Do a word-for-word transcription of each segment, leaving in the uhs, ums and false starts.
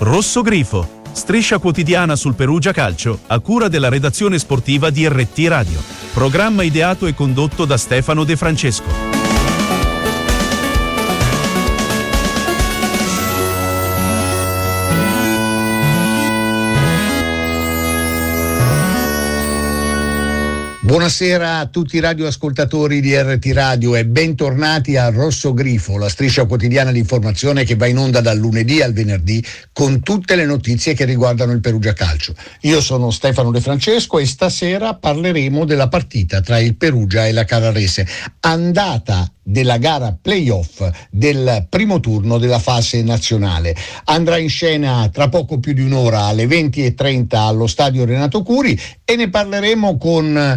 Rosso Grifo, striscia quotidiana sul Perugia Calcio, a cura della redazione sportiva di R T Radio. Programma ideato e condotto da Stefano De Francesco. Buonasera a tutti i radioascoltatori di R T Radio e bentornati a Rosso Grifo, la striscia quotidiana di informazione che va in onda dal lunedì al venerdì con tutte le notizie che riguardano il Perugia Calcio. Io sono Stefano De Francesco e stasera parleremo della partita tra il Perugia e la Carrarese, andata della gara playoff del primo turno della fase nazionale. Andrà in scena tra poco più di un'ora alle venti e trenta allo stadio Renato Curi e ne parleremo con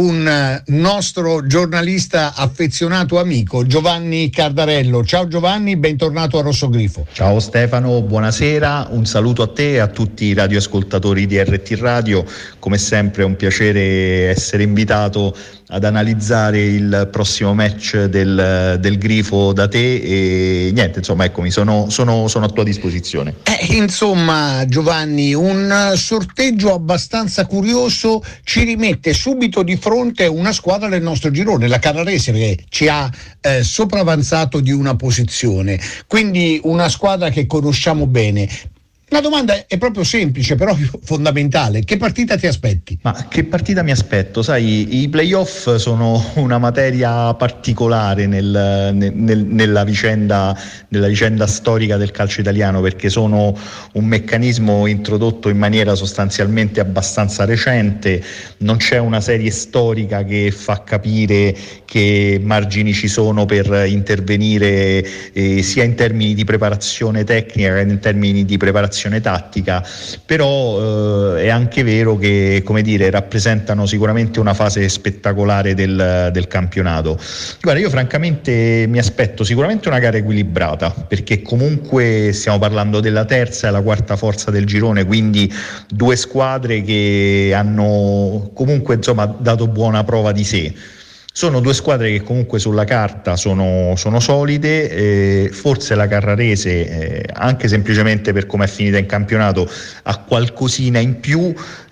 un nostro giornalista affezionato amico, Giovanni Cardarello. Ciao Giovanni, bentornato a Rosso Grifo. Ciao Stefano, buonasera, un saluto a te e a tutti i radioascoltatori di R T Radio. Come sempre è un piacere essere invitato ad analizzare il prossimo match del, del Grifo da te e niente, insomma, eccomi, sono, sono, sono a tua disposizione. Eh, insomma, Giovanni, un sorteggio abbastanza curioso ci rimette subito di fronte una squadra del nostro girone, la Carrarese, che ci ha eh, sopravanzato di una posizione, quindi una squadra che conosciamo bene. La domanda è proprio semplice, però fondamentale. Che partita ti aspetti? Ma che partita mi aspetto? Sai, i playoff sono una materia particolare nel, nel, nella vicenda, nella vicenda storica del calcio italiano, perché sono un meccanismo introdotto in maniera sostanzialmente abbastanza recente. Non c'è una serie storica che fa capire che margini ci sono per intervenire eh, sia in termini di preparazione tecnica che in termini di preparazione tattica, però eh, è anche vero che, come dire, rappresentano sicuramente una fase spettacolare del, del campionato. Guarda, io francamente mi aspetto sicuramente una gara equilibrata, perché comunque stiamo parlando della terza e la quarta forza del girone, quindi due squadre che hanno comunque, insomma, dato buona prova di sé. Sono due squadre che comunque sulla carta sono, sono solide, eh, forse la Carrarese, eh, anche semplicemente per come è finita in campionato, ha qualcosina in più,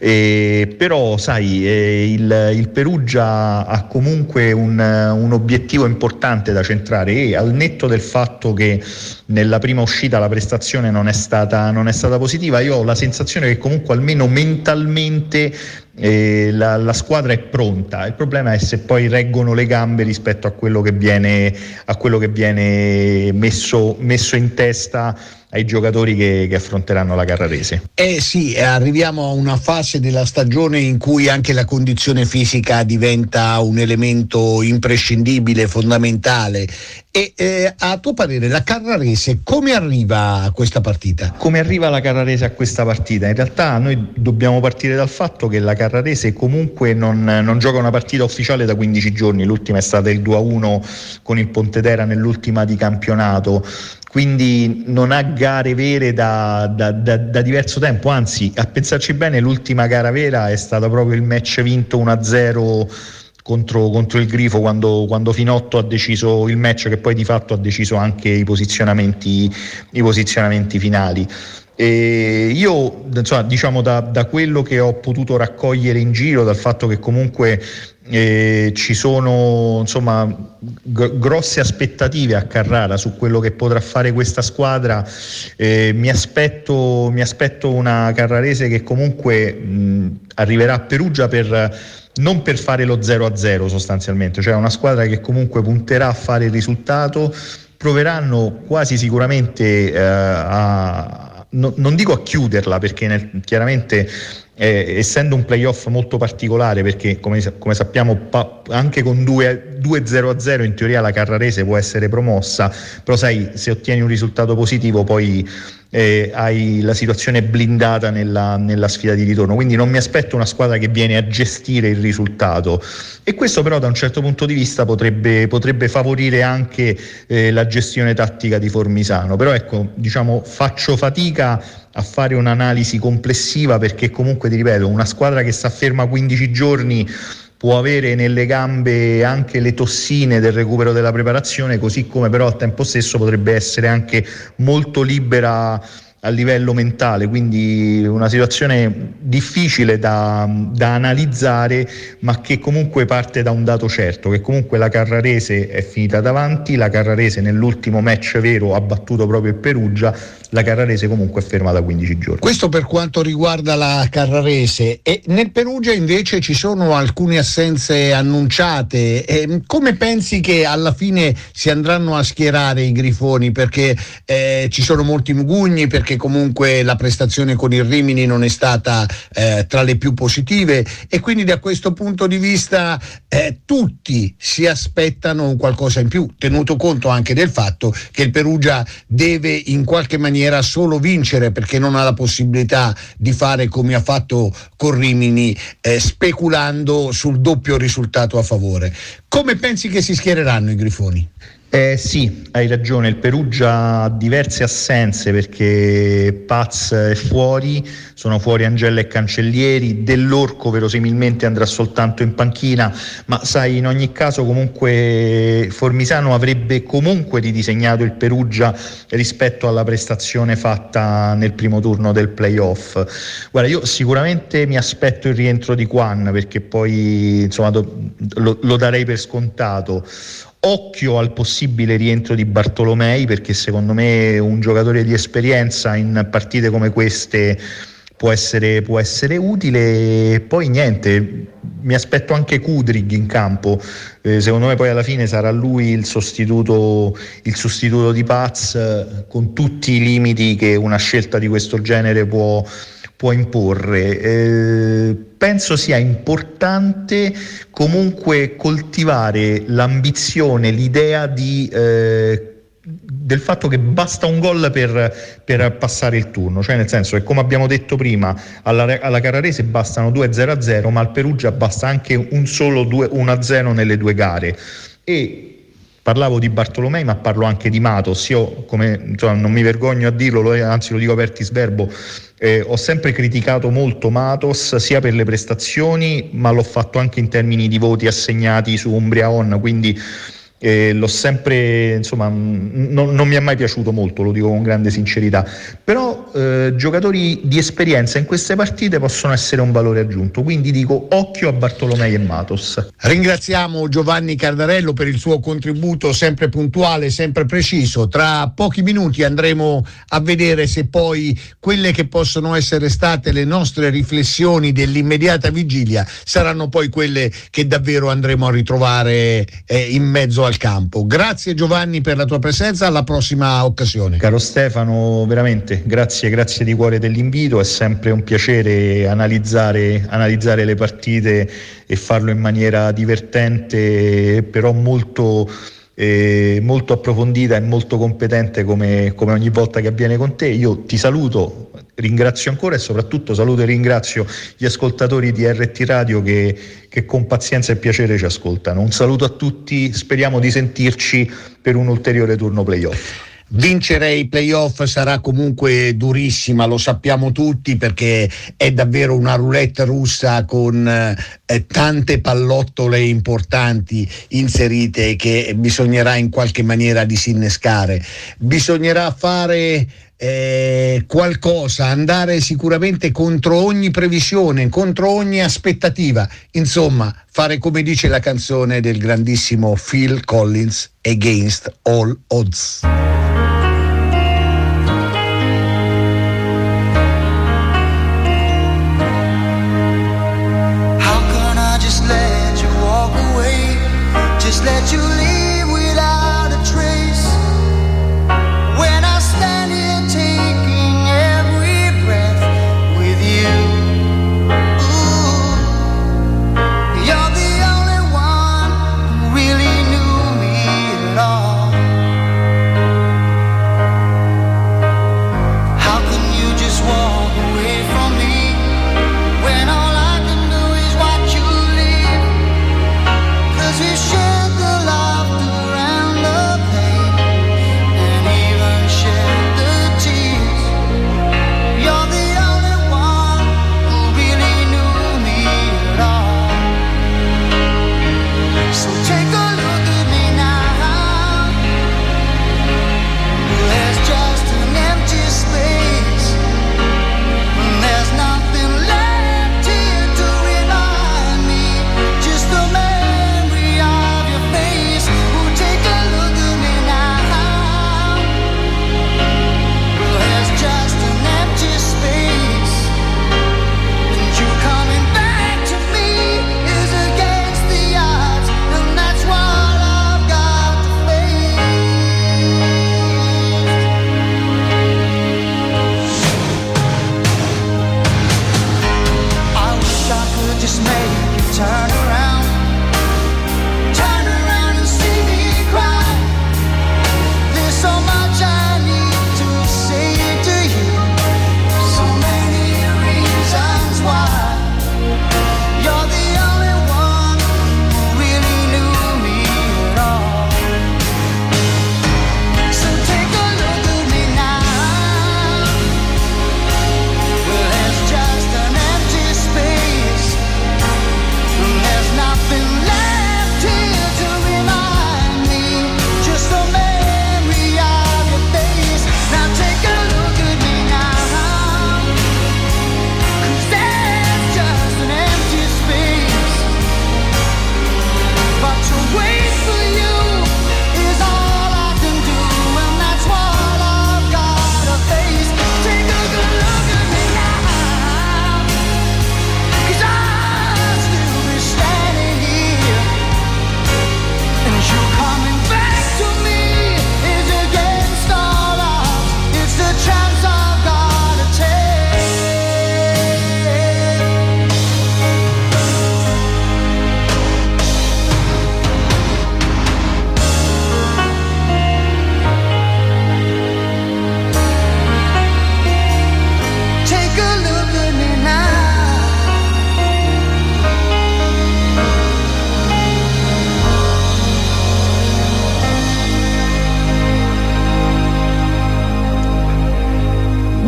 eh, però sai, eh, il, il Perugia ha comunque un, un obiettivo importante da centrare e al netto del fatto che nella prima uscita la prestazione non è stata, non è stata positiva, io ho la sensazione che comunque almeno mentalmente Eh, la, la squadra è pronta. Il problema è se poi reggono le gambe rispetto a quello che viene a quello che viene messo, messo in testa ai giocatori che, che affronteranno la Carrarese. Eh sì, arriviamo a una fase della stagione in cui anche la condizione fisica diventa un elemento imprescindibile, fondamentale. E eh, a tuo parere la Carrarese come arriva a questa partita? Come arriva la Carrarese a questa partita? In realtà noi dobbiamo partire dal fatto che la Carrarese comunque non, non gioca una partita ufficiale da quindici giorni, l'ultima è stata il due a uno con il Pontedera nell'ultima di campionato, quindi non ha gare vere da, da, da, da diverso tempo, anzi a pensarci bene l'ultima gara vera è stata proprio il match vinto uno a zero contro, contro il Grifo, quando, quando Finotto ha deciso il match, che poi di fatto ha deciso anche i posizionamenti, i posizionamenti finali. E io, insomma, diciamo da, da quello che ho potuto raccogliere in giro, dal fatto che comunque eh, ci sono insomma g- grosse aspettative a Carrara su quello che potrà fare questa squadra, eh, mi aspetto mi aspetto una Carrarese che comunque mh, arriverà a Perugia per non per fare lo zero a zero sostanzialmente, cioè una squadra che comunque punterà a fare il risultato, proveranno quasi sicuramente eh, a No, non dico a chiuderla, perché nel, chiaramente eh, essendo un playoff molto particolare, perché come, come sappiamo pa, anche con due zero a zero in teoria la Carrarese può essere promossa, però sai, se ottieni un risultato positivo poi eh, hai la situazione blindata nella, nella sfida di ritorno, quindi non mi aspetto una squadra che viene a gestire il risultato, e questo però da un certo punto di vista potrebbe, potrebbe favorire anche eh, la gestione tattica di Formisano. Però ecco, diciamo, faccio fatica a fare un'analisi complessiva, perché comunque ti ripeto, una squadra che sta ferma quindici giorni può avere nelle gambe anche le tossine del recupero della preparazione, così come però al tempo stesso potrebbe essere anche molto libera a livello mentale, quindi una situazione difficile da, da analizzare, ma che comunque parte da un dato certo, che comunque la Carrarese è finita davanti, la Carrarese nell'ultimo match vero ha battuto proprio il Perugia, la Carrarese comunque è ferma da quindici giorni. Questo per quanto riguarda la Carrarese. E nel Perugia invece ci sono alcune assenze annunciate. E come pensi che alla fine si andranno a schierare i grifoni? Perché eh, ci sono molti mugugni, perché comunque la prestazione con il Rimini non è stata eh, tra le più positive, e quindi da questo punto di vista eh, tutti si aspettano un qualcosa in più, tenuto conto anche del fatto che il Perugia deve in qualche maniera solo vincere, perché non ha la possibilità di fare come ha fatto con Rimini, eh, speculando sul doppio risultato a favore. Come pensi che si schiereranno i grifoni? Eh, sì, hai ragione, il Perugia ha diverse assenze perché Paz è fuori, sono fuori Angella e Cancellieri, Dell'Orco verosimilmente andrà soltanto in panchina, ma sai, in ogni caso comunque Formisano avrebbe comunque ridisegnato il Perugia rispetto alla prestazione fatta nel primo turno del playoff. Guarda, io sicuramente mi aspetto il rientro di Quan, perché poi insomma do, lo, lo darei per scontato. Occhio al possibile rientro di Bartolomei, perché secondo me un giocatore di esperienza in partite come queste può essere, può essere utile. Poi niente, mi aspetto anche Kudryk in campo, eh, secondo me poi alla fine sarà lui il sostituto, il sostituto di Paz, eh, con tutti i limiti che una scelta di questo genere può può imporre. Eh, penso sia importante comunque coltivare l'ambizione, l'idea di eh, del fatto che basta un gol per, per passare il turno, cioè nel senso che, come abbiamo detto prima, alla, alla Carrarese bastano due zero a zero, ma al Perugia basta anche un solo uno a zero nelle due gare. E parlavo di Bartolomei, ma parlo anche di Matos. Io, come insomma, non mi vergogno a dirlo, lo, anzi lo dico apertis verbo, eh, ho sempre criticato molto Matos, sia per le prestazioni, ma l'ho fatto anche in termini di voti assegnati su Umbria On, quindi eh, l'ho sempre, insomma, non, non mi è mai piaciuto molto, lo dico con grande sincerità, però eh, giocatori di esperienza in queste partite possono essere un valore aggiunto, quindi dico occhio a Bartolomei e Matos. Ringraziamo Giovanni Cardarello per il suo contributo sempre puntuale, sempre preciso. Tra pochi minuti andremo a vedere se poi quelle che possono essere state le nostre riflessioni dell'immediata vigilia saranno poi quelle che davvero andremo a ritrovare eh, in mezzo al campo. Grazie Giovanni per la tua presenza, alla prossima occasione. Caro Stefano, veramente grazie, grazie di cuore dell'invito, è sempre un piacere analizzare, analizzare le partite e farlo in maniera divertente, però molto eh, molto approfondita e molto competente come, come ogni volta che avviene con te. Io ti saluto, ringrazio ancora e soprattutto saluto e ringrazio gli ascoltatori di R T Radio che, che con pazienza e piacere ci ascoltano. Un saluto a tutti, speriamo di sentirci per un ulteriore turno playoff. Vincere i playoff sarà comunque durissima, lo sappiamo tutti, perché è davvero una roulette russa con eh, tante pallottole importanti inserite che bisognerà in qualche maniera disinnescare. Bisognerà fare eh, qualcosa, andare sicuramente contro ogni previsione, contro ogni aspettativa, insomma fare come dice la canzone del grandissimo Phil Collins, Against All Odds. Let you leave without a trace. When I stand here taking every breath with you, ooh, you're the only one who really knew me at all.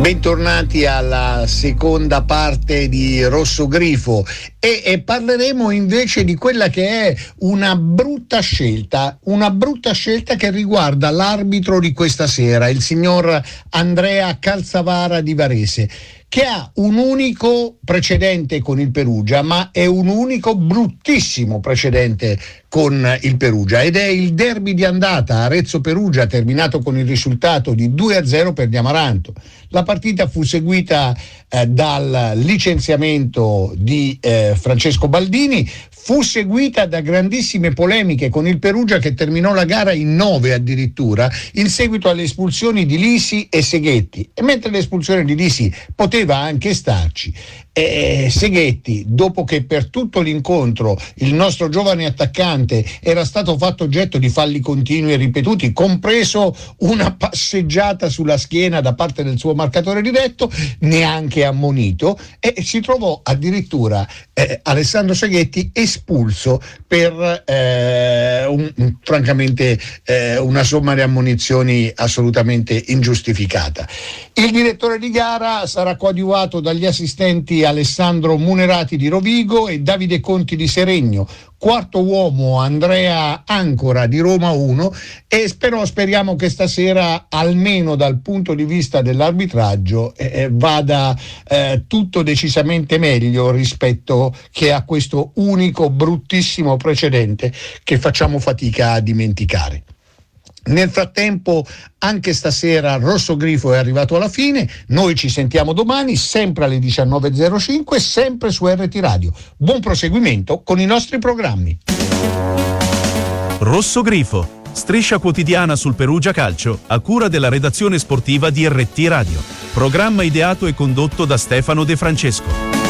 Bentornati alla seconda parte di Rosso Grifo e, e parleremo invece di quella che è una brutta scelta, una brutta scelta che riguarda l'arbitro di questa sera, il signor Andrea Calzavara di Varese, che ha un unico precedente con il Perugia, ma è un unico bruttissimo precedente con il Perugia, ed è il derby di andata Arezzo-Perugia, terminato con il risultato di due a zero per gli Amaranto. La partita fu seguita eh, dal licenziamento di eh, Francesco Baldini, fu seguita da grandissime polemiche con il Perugia, che terminò la gara in nove addirittura, in seguito alle espulsioni di Lisi e Seghetti. E mentre l'espulsione di Lisi poteva anche starci, eh, Seghetti, dopo che per tutto l'incontro il nostro giovane attaccante era stato fatto oggetto di falli continui e ripetuti, compreso una passeggiata sulla schiena da parte del suo marcatore diretto, neanche ammonito, e si trovò addirittura eh, Alessandro Seghetti espulso per eh, un, un, francamente eh, una somma di ammonizioni assolutamente ingiustificata. Il direttore di gara sarà coadiuvato dagli assistenti Alessandro Munerati di Rovigo e Davide Conti di Seregno, quarto uomo Andrea Ancora di Roma uno, e però speriamo che stasera, almeno dal punto di vista dell'arbitraggio, eh, vada eh, tutto decisamente meglio rispetto che a questo unico bruttissimo precedente che facciamo fatica a dimenticare. Nel frattempo, anche stasera Rosso Grifo è arrivato alla fine. Noi ci sentiamo domani, sempre alle diciannove e zero cinque, sempre su R T Radio. Buon proseguimento con i nostri programmi. Rosso Grifo, striscia quotidiana sul Perugia Calcio, a cura della redazione sportiva di R T Radio. Programma ideato e condotto da Stefano De Francesco.